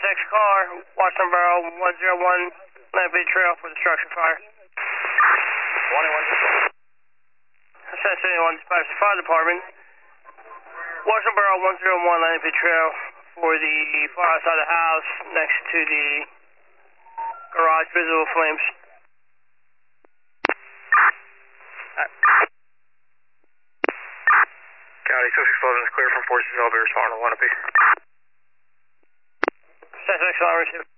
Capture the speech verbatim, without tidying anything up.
Sussex car, Washington Borough one zero one, Lamprey Trail for the structure fire. twenty-one. Sussex anyone dispatch the fire department. Washington Borough one zero one, Lamprey Trail for the fire outside the house next to the garage, visible flames. County six explosion is clear from forces. I'll be responding to one apiece. Sussex alarm received.